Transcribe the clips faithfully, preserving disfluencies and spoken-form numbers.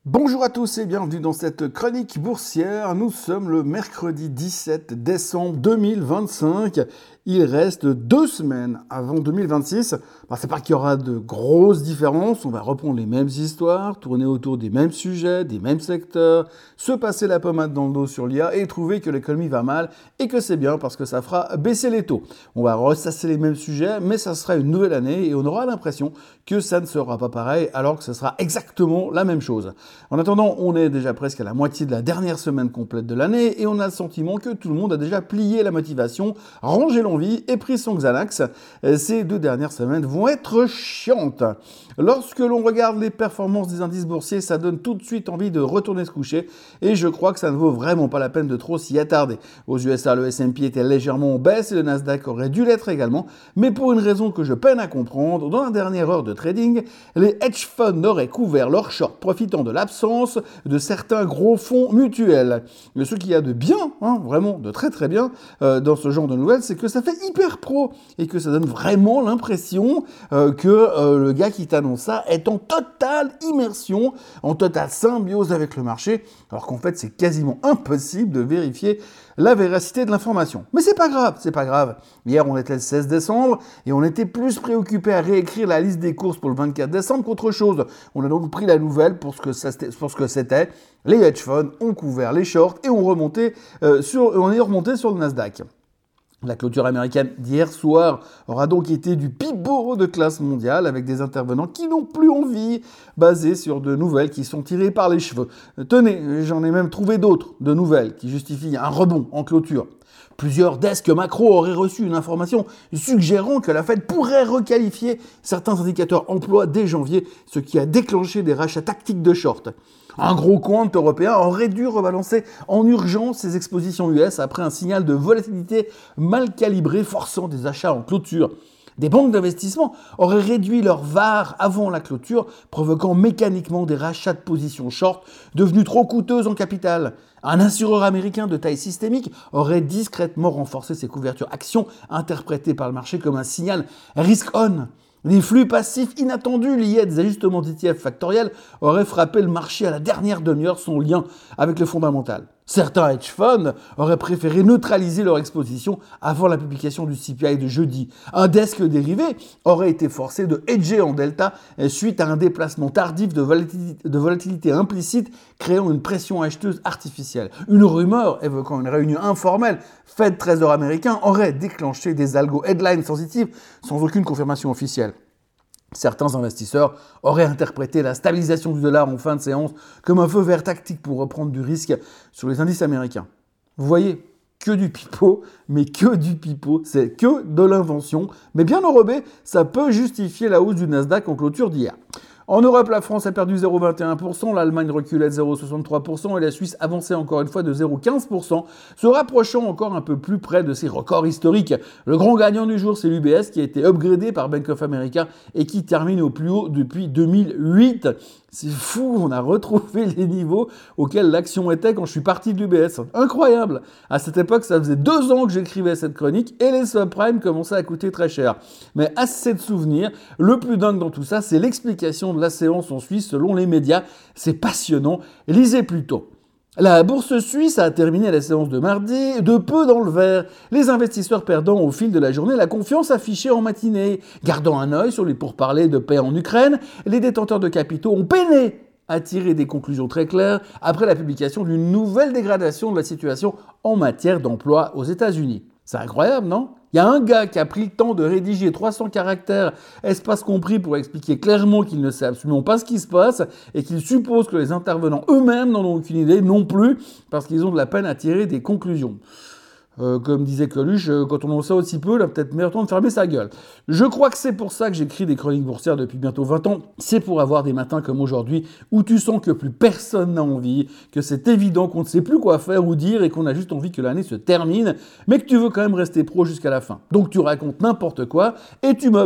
Bonjour à tous et bienvenue dans cette chronique boursière. Nous sommes le mercredi dix-sept décembre deux mille vingt-cinq. Il reste deux semaines avant deux mille vingt-six. Bah, c'est pas qu'il y aura de grosses différences. On va reprendre les mêmes histoires, tourner autour des mêmes sujets, des mêmes secteurs, se passer la pommade dans le dos sur l'I A et trouver que l'économie va mal et que c'est bien parce que ça fera baisser les taux. On va ressasser les mêmes sujets, mais ça sera une nouvelle année et on aura l'impression que ça ne sera pas pareil alors que ce sera exactement la même chose. En attendant, on est déjà presque à la moitié de la dernière semaine complète de l'année et on a le sentiment que tout le monde a déjà plié la motivation, rangé l'envie et pris son Xanax. Ces deux dernières semaines vont être chiantes. Lorsque l'on regarde les performances des indices boursiers, ça donne tout de suite envie de retourner se coucher et je crois que ça ne vaut vraiment pas la peine de trop s'y attarder. Aux U S A, le S and P était légèrement en baisse et le Nasdaq aurait dû l'être également, mais pour une raison que je peine à comprendre, dans la dernière heure de trading, les hedge funds auraient couvert leurs shorts profitant de l'absence de certains gros fonds mutuels. Mais ce qu'il y a de bien, hein, vraiment de très très bien euh, dans ce genre de nouvelles, c'est que ça fait hyper pro et que ça donne vraiment l'impression euh, que euh, le gars qui t'annonce ça est en totale immersion, en totale symbiose avec le marché, alors qu'en fait c'est quasiment impossible de vérifier la véracité de l'information. Mais c'est pas grave, c'est pas grave. Hier on était le seize décembre et on était plus préoccupé à réécrire la liste des courses pour le vingt-quatre décembre qu'autre chose. On a donc pris la nouvelle pour ce que, ça, pour ce que c'était. Les hedge funds ont couvert les shorts et on, remonté, euh, sur, on est remonté sur le Nasdaq. La clôture américaine d'hier soir aura donc été du pipeau de classe mondiale avec des intervenants qui n'ont plus envie, basés sur de nouvelles qui sont tirées par les cheveux. Tenez, j'en ai même trouvé d'autres, de nouvelles, qui justifient un rebond en clôture. Plusieurs desks macro auraient reçu une information suggérant que la Fed pourrait requalifier certains indicateurs emploi dès janvier, ce qui a déclenché des rachats tactiques de short. Un gros quant européen aurait dû rebalancer en urgence ses expositions U S après un signal de volatilité mal calibré forçant des achats en clôture. Des banques d'investissement auraient réduit leur V A R avant la clôture, provoquant mécaniquement des rachats de positions short devenues trop coûteuses en capital. Un assureur américain de taille systémique aurait discrètement renforcé ses couvertures actions interprétées par le marché comme un signal risk-on. Les flux passifs inattendus liés à des ajustements d'E T F factoriels auraient frappé le marché à la dernière demi-heure son lien avec le fondamental. Certains hedge funds auraient préféré neutraliser leur exposition avant la publication du C P I de jeudi. Un desk dérivé aurait été forcé de hedger en delta suite à un déplacement tardif de volatilité, de volatilité implicite créant une pression acheteuse artificielle. Une rumeur évoquant une réunion informelle Fed Trésor américain aurait déclenché des algos headlines sensitives sans aucune confirmation officielle. Certains investisseurs auraient interprété la stabilisation du dollar en fin de séance comme un feu vert tactique pour reprendre du risque sur les indices américains. Vous voyez, que du pipeau, mais que du pipeau, c'est que de l'invention. Mais bien enrobé, ça peut justifier la hausse du Nasdaq en clôture d'hier. En Europe, la France a perdu zéro virgule vingt et un pour cent, l'Allemagne reculait de zéro virgule soixante-trois pour cent et la Suisse avançait encore une fois de zéro virgule quinze pour cent, se rapprochant encore un peu plus près de ses records historiques. Le grand gagnant du jour, c'est l'U B S qui a été upgradé par Bank of America et qui termine au plus haut depuis deux mille huit. C'est fou, on a retrouvé les niveaux auxquels l'action était quand je suis parti de l'U B S. Incroyable. À cette époque, ça faisait deux ans que j'écrivais cette chronique et les subprimes commençaient à coûter très cher. Mais assez de souvenirs, le plus dingue dans tout ça, c'est l'explication de la séance en Suisse selon les médias. C'est passionnant, lisez plutôt. La bourse suisse a terminé la séance de mardi de peu dans le vert, les investisseurs perdant au fil de la journée la confiance affichée en matinée. Gardant un œil sur les pourparlers de paix en Ukraine, les détenteurs de capitaux ont peiné à tirer des conclusions très claires après la publication d'une nouvelle dégradation de la situation en matière d'emploi aux États-Unis. C'est incroyable, non ? Il y a un gars qui a pris le temps de rédiger trois cents caractères, espace compris, pour expliquer clairement qu'il ne sait absolument pas ce qui se passe et qu'il suppose que les intervenants eux-mêmes n'en ont aucune idée non plus parce qu'ils ont de la peine à tirer des conclusions. Euh, comme disait Coluche, euh, quand on en sait aussi peu, il a peut-être meilleur temps de fermer sa gueule. Je crois que c'est pour ça que j'écris des chroniques boursières depuis bientôt vingt ans. C'est pour avoir des matins comme aujourd'hui où tu sens que plus personne n'a envie, que c'est évident qu'on ne sait plus quoi faire ou dire et qu'on a juste envie que l'année se termine, mais que tu veux quand même rester pro jusqu'à la fin. Donc tu racontes n'importe quoi et tu meubles.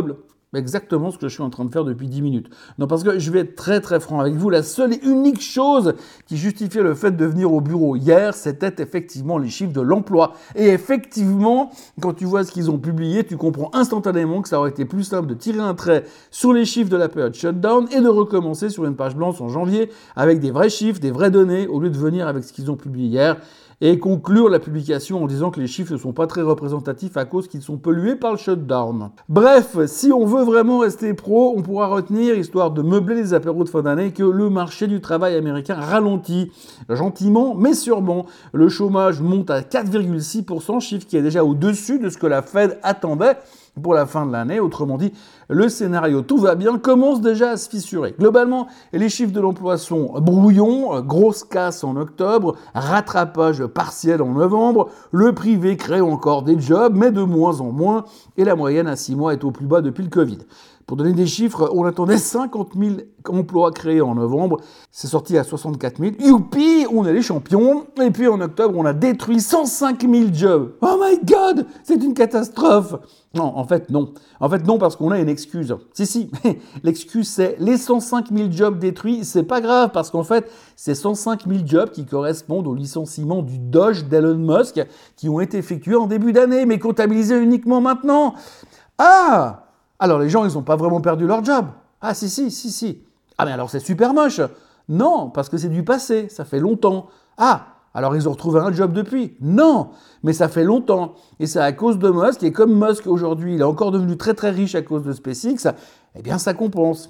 Exactement ce que je suis en train de faire depuis dix minutes. Non, parce que je vais être très très franc avec vous, la seule et unique chose qui justifiait le fait de venir au bureau hier, c'était effectivement les chiffres de l'emploi. Et effectivement, quand tu vois ce qu'ils ont publié, tu comprends instantanément que ça aurait été plus simple de tirer un trait sur les chiffres de la période shutdown et de recommencer sur une page blanche en janvier avec des vrais chiffres, des vraies données, au lieu de venir avec ce qu'ils ont publié hier. Et conclure la publication en disant que les chiffres ne sont pas très représentatifs à cause qu'ils sont pollués par le shutdown. Bref, si on veut vraiment rester pro, on pourra retenir, histoire de meubler les apéros de fin d'année, que le marché du travail américain ralentit gentiment, mais sûrement. Le chômage monte à quatre virgule six pour cent, chiffre qui est déjà au-dessus de ce que la Fed attendait pour la fin de l'année. Autrement dit, le scénario tout va bien commence déjà à se fissurer. Globalement, les chiffres de l'emploi sont brouillons, grosse casse en octobre, rattrapage partiel en novembre, le privé crée encore des jobs, mais de moins en moins, et la moyenne à six mois est au plus bas depuis le Covid. Pour donner des chiffres, on attendait cinquante mille emplois créés en novembre. C'est sorti à soixante-quatre mille. Youpi, on est les champions. Et puis en octobre, on a détruit cent cinq mille jobs. Oh my God, c'est une catastrophe. Non, en fait, non. En fait, non, parce qu'on a une excuse. Si, si, l'excuse, c'est les cent cinq mille jobs détruits. C'est pas grave, parce qu'en fait, c'est cent cinq mille jobs qui correspondent au licenciement du Doge d'Elon Musk qui ont été effectués en début d'année, mais comptabilisés uniquement maintenant. Ah! Alors les gens, ils n'ont pas vraiment perdu leur job. Ah si, si, si, si. Ah mais alors c'est super moche. Non, parce que c'est du passé, ça fait longtemps. Ah, alors ils ont retrouvé un job depuis. Non, mais ça fait longtemps. Et c'est à cause de Musk, et comme Musk aujourd'hui, il est encore devenu très très riche à cause de SpaceX, eh bien ça compense.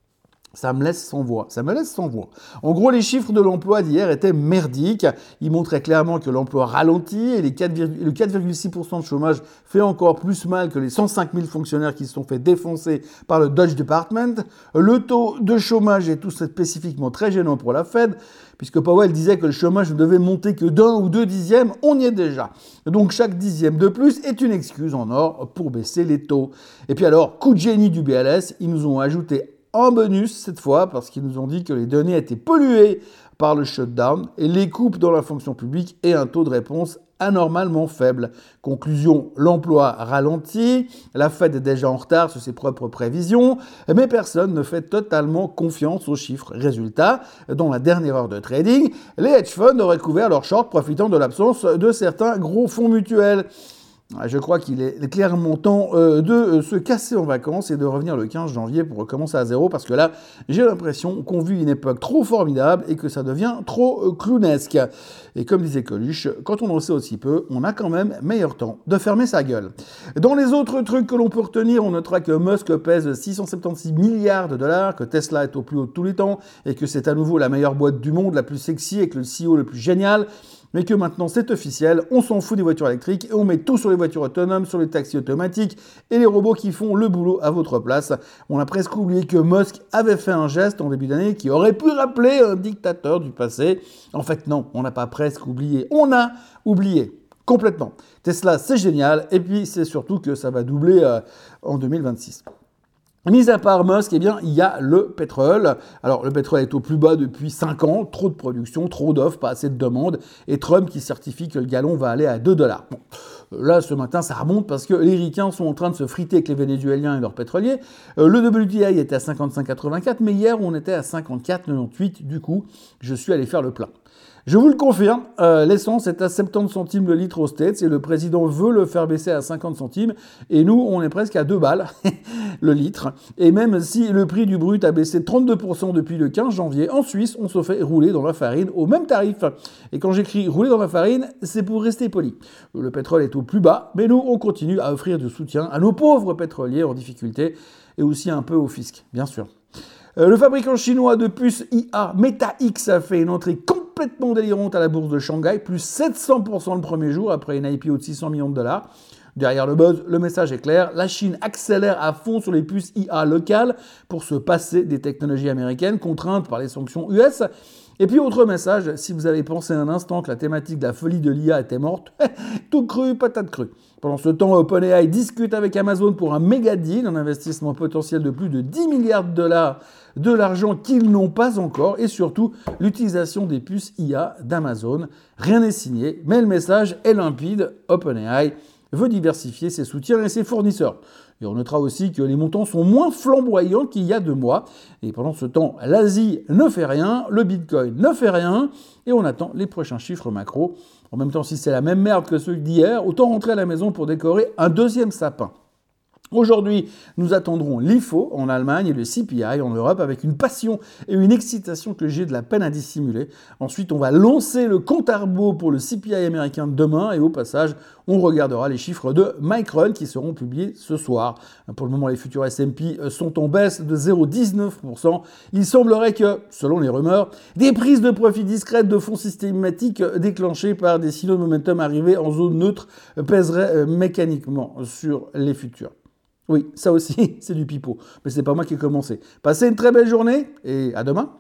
Ça me laisse sans voix, ça me laisse sans voix. En gros, les chiffres de l'emploi d'hier étaient merdiques. Ils montraient clairement que l'emploi ralentit et les quatre, le quatre virgule six pour cent de chômage fait encore plus mal que les cent cinq mille fonctionnaires qui se sont fait défoncer par le Dodge Department. Le taux de chômage est tout spécifiquement très gênant pour la Fed, puisque Powell disait que le chômage ne devait monter que d'un ou deux dixièmes, on y est déjà. Donc chaque dixième de plus est une excuse en or pour baisser les taux. Et puis alors, coup de génie du B L S, ils nous ont ajouté en bonus cette fois, parce qu'ils nous ont dit que les données étaient polluées par le shutdown et les coupes dans la fonction publique et un taux de réponse anormalement faible. Conclusion, l'emploi ralentit, la Fed est déjà en retard sur ses propres prévisions, mais personne ne fait totalement confiance aux chiffres. Résultat, dans la dernière heure de trading, les hedge funds auraient couvert leurs shorts profitant de l'absence de certains gros fonds mutuels. Je crois qu'il est clairement temps euh, de se casser en vacances et de revenir le quinze janvier pour recommencer à zéro, parce que là, j'ai l'impression qu'on vit une époque trop formidable et que ça devient trop euh, clownesque. Et comme disait Coluche, quand on en sait aussi peu, on a quand même meilleur temps de fermer sa gueule. Dans les autres trucs que l'on peut retenir, on notera que Musk pèse six cent soixante-seize milliards de dollars, que Tesla est au plus haut de tous les temps et que c'est à nouveau la meilleure boîte du monde, la plus sexy avec le C E O le plus génial. Mais que maintenant c'est officiel, on s'en fout des voitures électriques et on met tout sur les voitures autonomes, sur les taxis automatiques et les robots qui font le boulot à votre place. On a presque oublié que Musk avait fait un geste en début d'année qui aurait pu rappeler un dictateur du passé. En fait non, on n'a pas presque oublié, on a oublié. Complètement. Tesla, c'est génial, et puis c'est surtout que ça va doubler euh, en deux mille vingt-six. Mis à part Musk, eh bien, il y a le pétrole. Alors, le pétrole est au plus bas depuis cinq ans. Trop de production, trop d'offres, pas assez de demandes. Et Trump qui certifie que le gallon va aller à deux dollars. Bon. Là, ce matin, ça remonte parce que les ricains sont en train de se friter avec les Vénézuéliens et leurs pétroliers. Euh, le W T I était à cinquante-cinq virgule quatre-vingt-quatre, mais hier, on était à cinquante-quatre virgule quatre-vingt-dix-huit. Du coup, je suis allé faire le plein. Je vous le confirme, euh, l'essence est à soixante-dix centimes le litre aux States et le président veut le faire baisser à cinquante centimes. Et nous, on est presque à deux balles le litre. Et même si le prix du brut a baissé de trente-deux pour cent depuis le quinze janvier, en Suisse, on se fait rouler dans la farine au même tarif. Et quand j'écris rouler dans la farine, c'est pour rester poli. Le pétrole est au plus bas, mais nous, on continue à offrir du soutien à nos pauvres pétroliers en difficulté et aussi un peu au fisc, bien sûr. Euh, le fabricant chinois de puces I A MetaX a fait une entrée complètement délirante à la bourse de Shanghai, plus sept cents pour cent le premier jour après une I P O de six cents millions de dollars. Derrière le buzz, le message est clair, la Chine accélère à fond sur les puces I A locales pour se passer des technologies américaines contraintes par les sanctions U S. Et puis autre message, si vous avez pensé un instant que la thématique de la folie de l'I A était morte, tout cru, patate crue. Pendant ce temps, OpenAI discute avec Amazon pour un méga deal, un investissement potentiel de plus de dix milliards de dollars, de l'argent qu'ils n'ont pas encore, et surtout l'utilisation des puces I A d'Amazon. Rien n'est signé, mais le message est limpide, OpenAI veut diversifier ses soutiens et ses fournisseurs. Et on notera aussi que les montants sont moins flamboyants qu'il y a deux mois. Et pendant ce temps, l'Asie ne fait rien, le Bitcoin ne fait rien, et on attend les prochains chiffres macro. En même temps, si c'est la même merde que ceux d'hier, autant rentrer à la maison pour décorer un deuxième sapin. Aujourd'hui, nous attendrons l'I F O en Allemagne et le C P I en Europe avec une passion et une excitation que j'ai de la peine à dissimuler. Ensuite, on va lancer le compte à rebours pour le C P I américain de demain et au passage, on regardera les chiffres de Micron qui seront publiés ce soir. Pour le moment, les futurs S and P sont en baisse de zéro virgule dix-neuf pour cent. Il semblerait que, selon les rumeurs, des prises de profit discrètes de fonds systématiques déclenchées par des signaux de momentum arrivés en zone neutre pèseraient mécaniquement sur les futurs. Oui, ça aussi, c'est du pipeau. Mais c'est pas moi qui ai commencé. Passez une très belle journée et à demain.